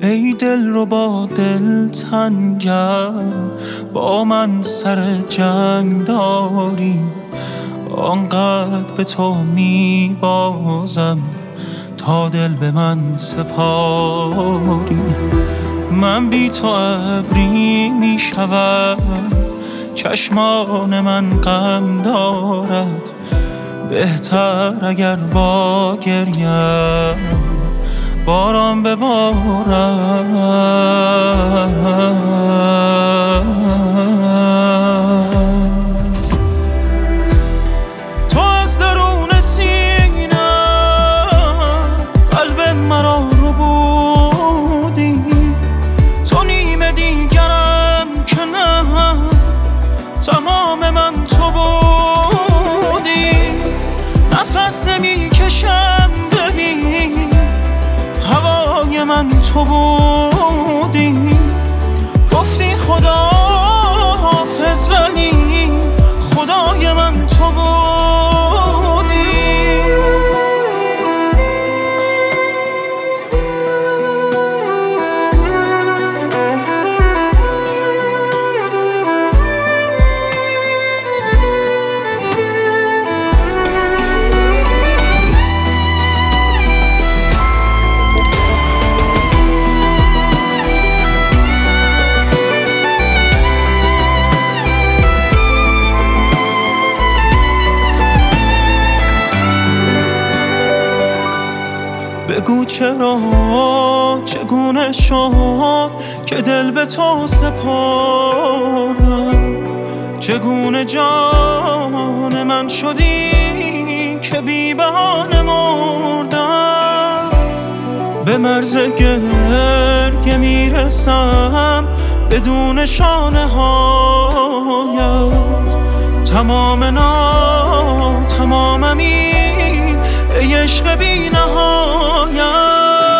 ای دل رو با دل تنگم، با من سر جنگ داری. آنقدر به تو می بازم تا دل به من سپاری. من بی تو ابری می شوم، چشمان من غم دارد. بهتر اگر با گریم باران ببارد. تو از درون سینم قلب مرا رو بودی، تو نیمه دیگرم که نه، تمام من تو بودی. نفس نمی کشم ببین، هوای من تو بودی. گفتی خدا حافظ ولی خدای من تو بودی. بگو چرا، چگونه شد که دل به تو سپردم؟ چگونه جان من شدی که بی بهانه مردم؟ به مرز گریه میرسم بدون شانه هایت. تمامم این ای عشق بی نهایت.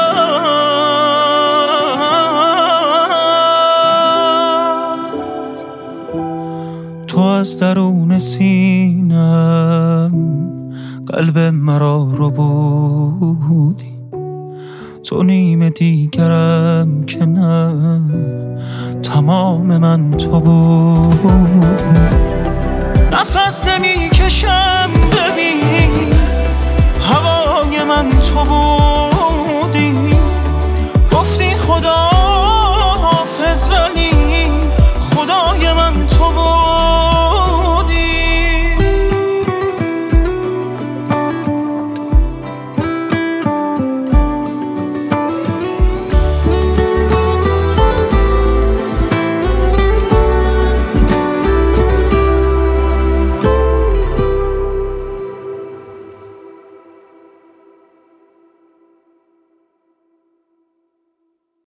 تو از درون سینم قلب مرا رو بودی، تو نیمه دیگرم که نه، تمام من تو بودی. نفس نمی کشم ببین،